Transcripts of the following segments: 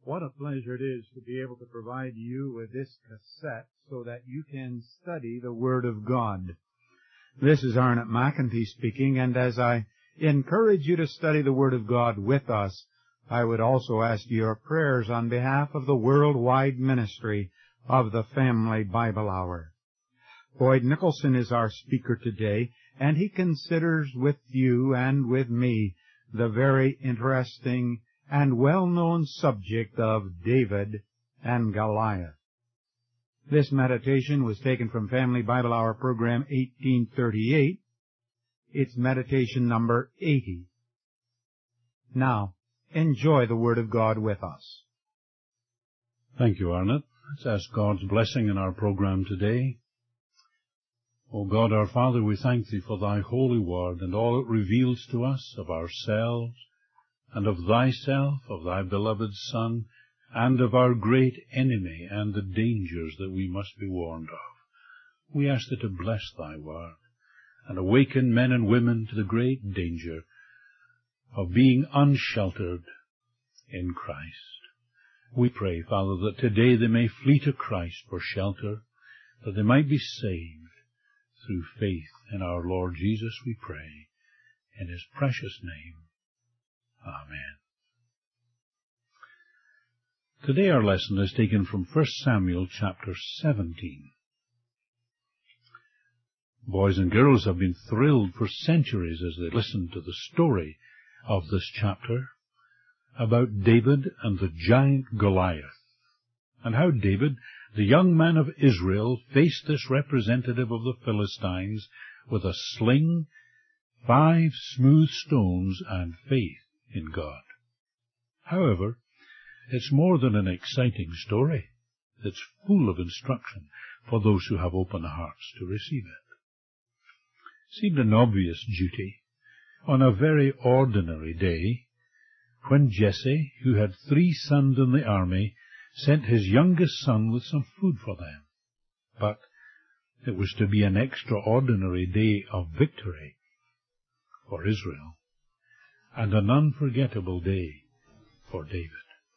What a pleasure it is to be able to provide you with this cassette so that you can study the Word of God. This is Arnott McEntee speaking, and as I encourage you to study the Word of God with us, I would also ask your prayers on behalf of the worldwide ministry of the Family Bible Hour. Boyd Nicholson is our speaker today, and he considers with you and with me the very interesting and well-known subject of David and Goliath. This meditation was taken from Family Bible Hour program 1838. It's meditation number 80. Now, enjoy the Word of God with us. Thank you, Arnott. Let's ask God's blessing in our program today. O God, our Father, we thank Thee for Thy holy Word and all it reveals to us of ourselves and of Thyself, of Thy beloved Son, and of our great enemy and the dangers that we must be warned of. We ask Thee to bless Thy Word and awaken men and women to the great danger of being unsheltered in Christ. We pray, Father, that today they may flee to Christ for shelter, that they might be saved through faith in our Lord Jesus, we pray, in His precious name. Amen. Today our lesson is taken from 1 Samuel chapter 17. Boys and girls have been thrilled for centuries as they listen to the story of this chapter about David and the giant Goliath, and how David, the young man of Israel, faced this representative of the Philistines with a sling, 5 smooth stones, and faith in God. However, it's more than an exciting story. It's full of instruction for those who have open hearts to receive it. It seemed an obvious duty on a very ordinary day when Jesse, who had 3 sons in the army, sent his youngest son with some food for them. But it was to be an extraordinary day of victory for Israel, and an unforgettable day for David.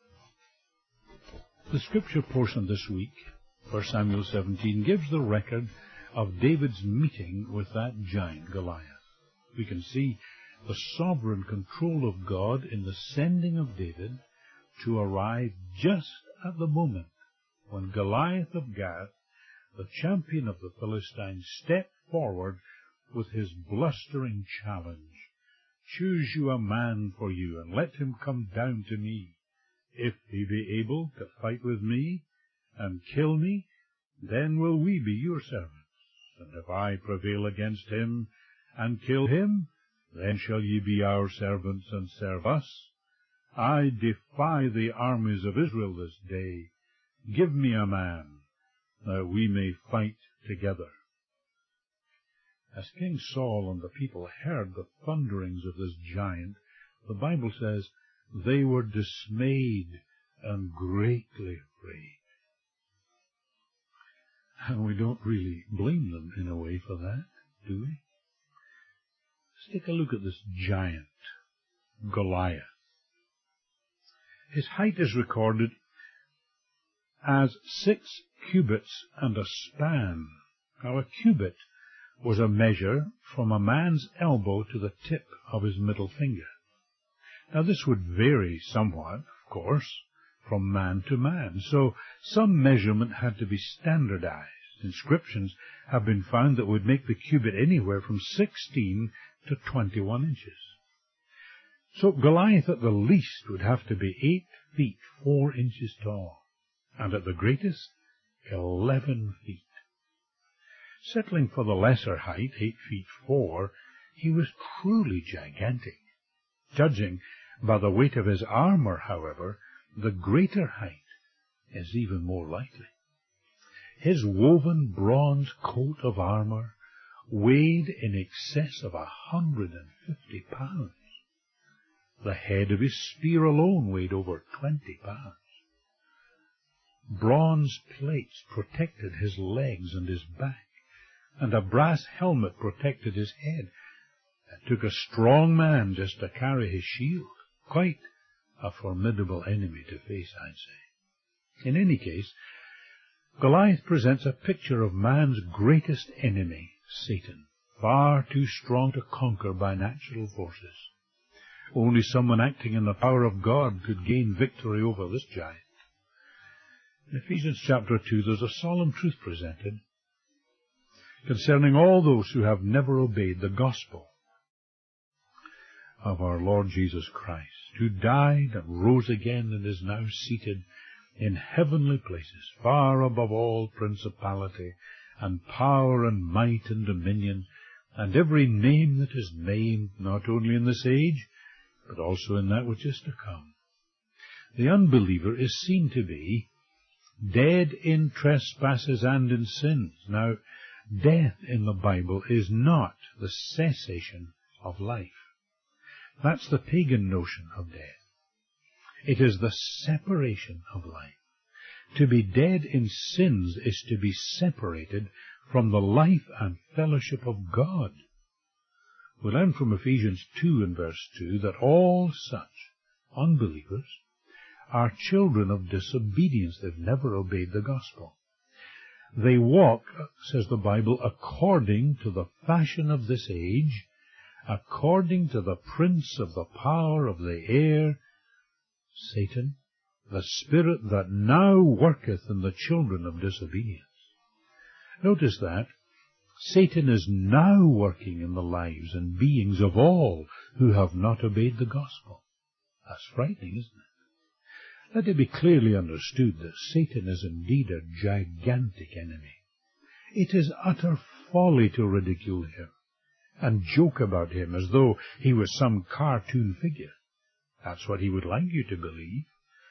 The scripture portion this week, 1 Samuel 17, gives the record of David's meeting with that giant Goliath. We can see the sovereign control of God in the sending of David to arrive just at the moment when Goliath of Gath, the champion of the Philistines, stepped forward with his blustering challenge. Choose you a man for you, and let him come down to me. If he be able to fight with me and kill me, then will we be your servants. And if I prevail against him and kill him, then shall ye be our servants and serve us. I defy the armies of Israel this day. Give me a man, that we may fight together. As King Saul and the people heard the thunderings of this giant, the Bible says they were dismayed and greatly afraid. And we don't really blame them in a way for that, do we? Let's take a look at this giant, Goliath. His height is recorded as 6 cubits and a span. Now, a cubit was a measure from a man's elbow to the tip of his middle finger. Now, this would vary somewhat, of course, from man to man, so some measurement had to be standardized. Inscriptions have been found that would make the cubit anywhere from 16 to 21 inches. So Goliath at the least would have to be 8 feet 4 inches tall, and at the greatest 11 feet. Settling for the lesser height, 8 feet 4, he was truly gigantic. Judging by the weight of his armor, however, the greater height is even more likely. His woven bronze coat of armor weighed in excess of 150 pounds. The head of his spear alone weighed over 20 pounds. Bronze plates protected his legs and his back, and a brass helmet protected his head. It took a strong man just to carry his shield, quite a formidable enemy to face, I'd say. In any case, Goliath presents a picture of man's greatest enemy, Satan, far too strong to conquer by natural forces. Only someone acting in the power of God could gain victory over this giant. In Ephesians chapter 2, there's a solemn truth presented concerning all those who have never obeyed the gospel of our Lord Jesus Christ, who died and rose again and is now seated in heavenly places, far above all principality and power and might and dominion, and every name that is named, not only in this age, but also in that which is to come. The unbeliever is seen to be dead in trespasses and in sins. Now, death in the Bible is not the cessation of life. That's the pagan notion of death. It is the separation of life. To be dead in sins is to be separated from the life and fellowship of God. We learn from Ephesians 2 and verse 2 that all such unbelievers are children of disobedience. They've never obeyed the gospel. They walk, says the Bible, according to the fashion of this age, according to the prince of the power of the air, Satan, the spirit that now worketh in the children of disobedience. Notice that Satan is now working in the lives and beings of all who have not obeyed the gospel. That's frightening, isn't it? Let it be clearly understood that Satan is indeed a gigantic enemy. It is utter folly to ridicule him and joke about him as though he was some cartoon figure. That's what he would like you to believe.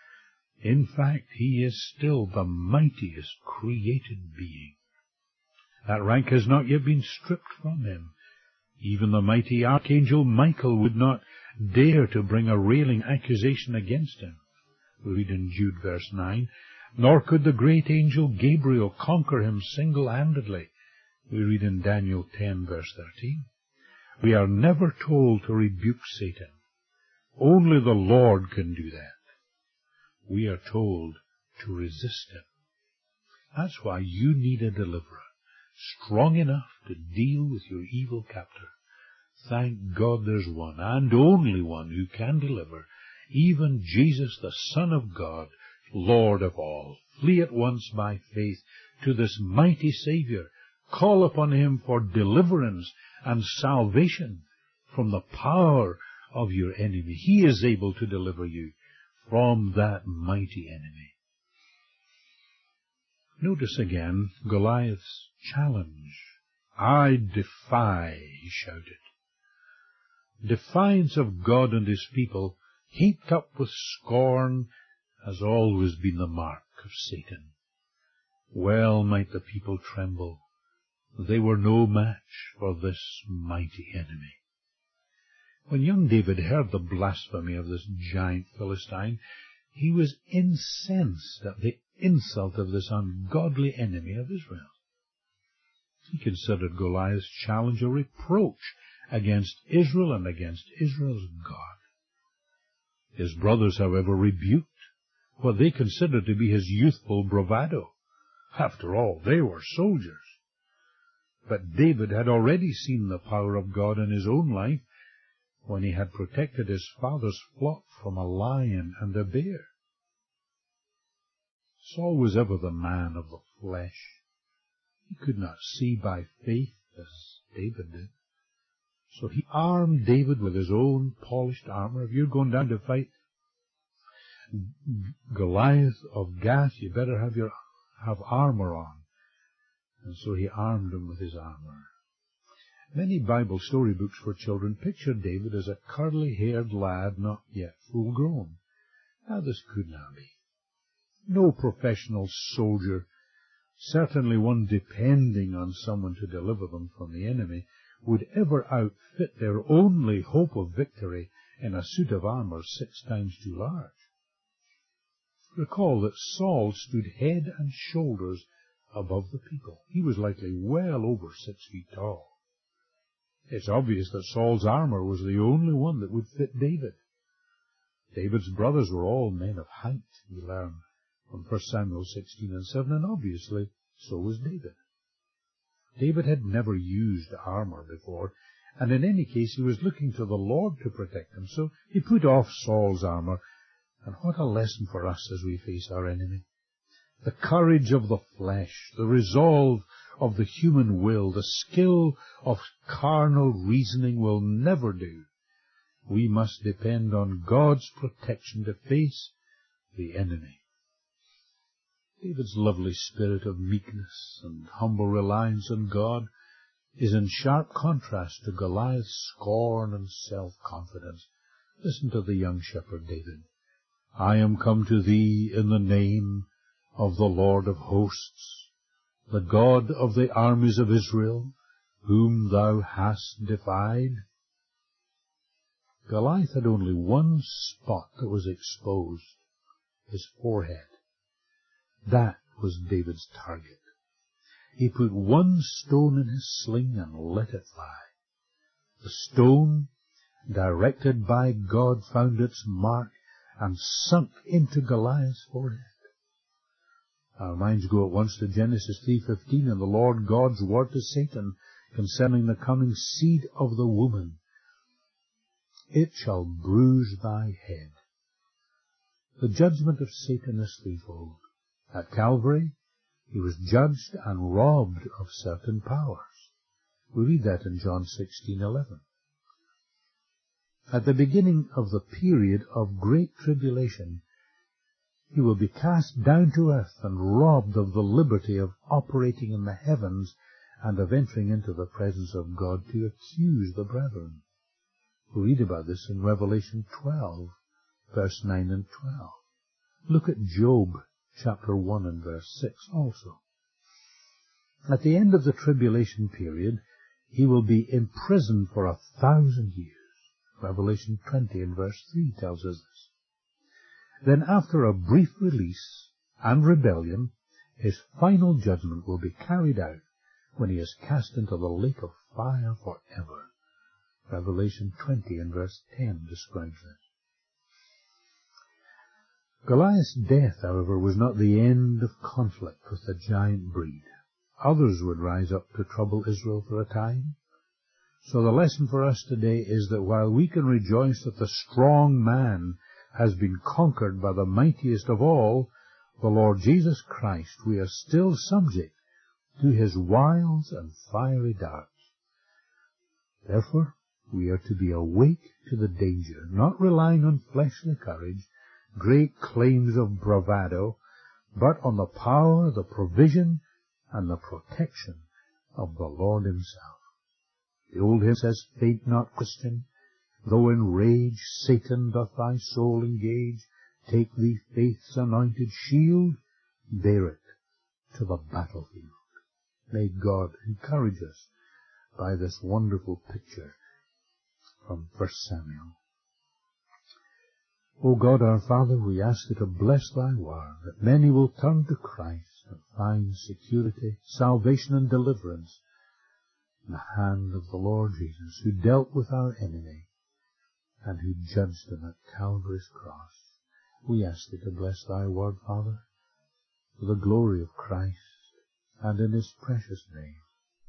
In fact, he is still the mightiest created being. That rank has not yet been stripped from him. Even the mighty archangel Michael would not dare to bring a railing accusation against him. We read in Jude verse 9, nor could the great angel Gabriel conquer him single-handedly. We read in Daniel 10 verse 13. We are never told to rebuke Satan. Only the Lord can do that. We are told to resist him. That's why you need a deliverer, strong enough to deal with your evil captor. Thank God there's one, and only one, who can deliver, even Jesus, the Son of God, Lord of all. Flee at once by faith to this mighty Savior. Call upon him for deliverance and salvation from the power of your enemy. He is able to deliver you from that mighty enemy. Notice again Goliath's challenge. I defy, he shouted. Defiance of God and his people, heaped up with scorn, has always been the mark of Satan. Well might the people tremble. They were no match for this mighty enemy. When young David heard the blasphemy of this giant Philistine, he was incensed at the insult of this ungodly enemy of Israel. He considered Goliath's challenge a reproach against Israel and against Israel's God. His brothers, however, rebuked what they considered to be his youthful bravado. After all, they were soldiers. But David had already seen the power of God in his own life when he had protected his father's flock from a lion and a bear. Saul was ever the man of the flesh. He could not see by faith as David did. So he armed David with his own polished armor. If you're going down to fight Goliath of Gath, you better have armor on. And so he armed him with his armor. Many Bible storybooks for children picture David as a curly-haired lad not yet full grown. Now this could not be. No professional soldier, certainly one depending on someone to deliver them from the enemy, would ever outfit their only hope of victory in a suit of armor 6 times too large. Recall that Saul stood head and shoulders above the people. He was likely well over 6 feet tall. It's obvious that Saul's armor was the only one that would fit David. David's brothers were all men of height, we learn from 1 Samuel 16 and 7, and obviously so was David. David had never used armor before, and in any case he was looking to the Lord to protect him, so he put off Saul's armor. And what a lesson for us as we face our enemy. The courage of the flesh, the resolve of the human will, the skill of carnal reasoning will never do. We must depend on God's protection to face the enemy. David's lovely spirit of meekness and humble reliance on God is in sharp contrast to Goliath's scorn and self-confidence. Listen to the young shepherd David. I am come to thee in the name of the Lord of hosts, the God of the armies of Israel, whom thou hast defied. Goliath had only one spot that was exposed, his forehead. That was David's target. He put one stone in his sling and let it fly. The stone, directed by God, found its mark and sunk into Goliath's forehead. Our minds go at once to Genesis 3:15 and the Lord God's word to Satan concerning the coming seed of the woman. It shall bruise thy head. The judgment of Satan is threefold. At Calvary, he was judged and robbed of certain powers. We read that in John 16:11. At the beginning of the period of great tribulation, he will be cast down to earth and robbed of the liberty of operating in the heavens and of entering into the presence of God to accuse the brethren. We read about this in Revelation 12, verse 9 and 12. Look at Job chapter 1 and verse 6 also. At the end of the tribulation period, he will be imprisoned for 1,000 years. Revelation 20 and verse 3 tells us this. Then after a brief release and rebellion, his final judgment will be carried out when he is cast into the lake of fire forever. Revelation 20 and verse 10 describes this. Goliath's death, however, was not the end of conflict with the giant breed. Others would rise up to trouble Israel for a time. So the lesson for us today is that while we can rejoice that the strong man has been conquered by the mightiest of all, the Lord Jesus Christ, we are still subject to his wiles and fiery darts. Therefore, we are to be awake to the danger, not relying on fleshly courage, great claims of bravado, but on the power, the provision, and the protection of the Lord himself. The old hymn says, "Faint not, Christian, though in rage Satan doth thy soul engage, take thee faith's anointed shield, bear it to the battlefield." May God encourage us by this wonderful picture from 1 Samuel. O God our Father, we ask you to bless thy word, that many will turn to Christ and find security, salvation, and deliverance in the hand of the Lord Jesus, who dealt with our enemy and who judged him at Calvary's cross. We ask thee to bless thy word, Father, for the glory of Christ and in his precious name.